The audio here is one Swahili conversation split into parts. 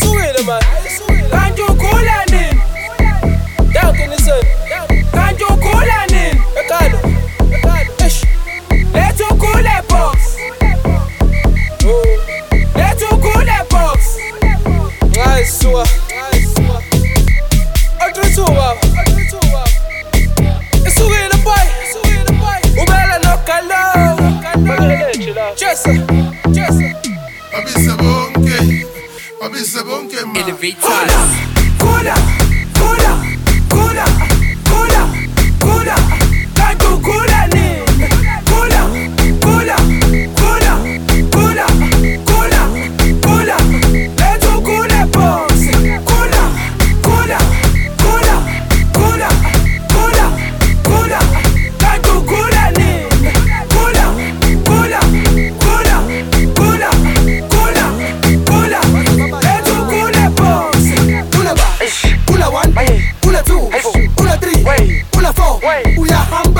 isukile man. Kanti ukhula nini? Yonke niseni. Kanti ukhula nini? Ekalo. Let's ukhule box. Let's ukhule box. Ngayisuka. Atrithuba. Isukile boy. Ubela nokalo. Bakeleche la. Jessa. Babise bonke man. Elevators. Cola. Kanti ukhula nini? Let's ukhule box. Kanti ukhula nini? Let's ukhule box. Una one, una two, una three, una four, uyahamba.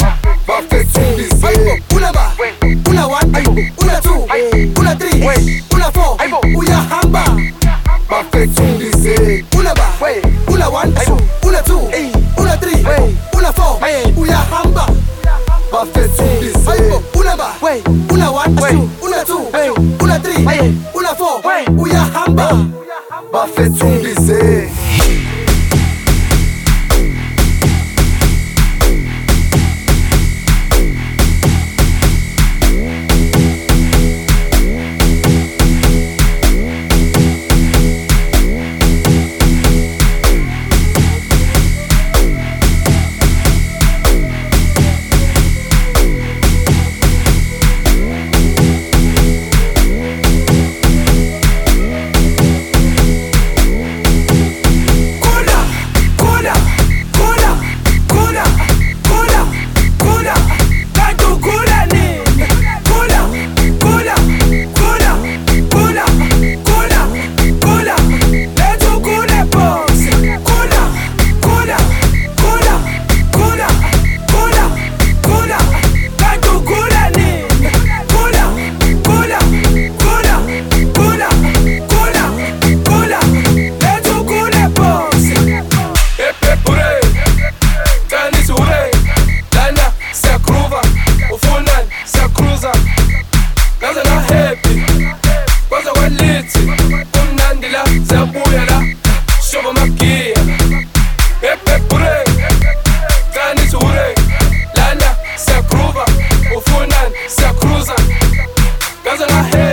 Una one, una two, una three, una four, uyahamba. Una one, una two, una three, una four, uyahamba. Una one, una two, una three, una four, uyahamba.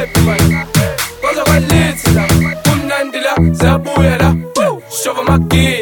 Zabuya la, shova magia.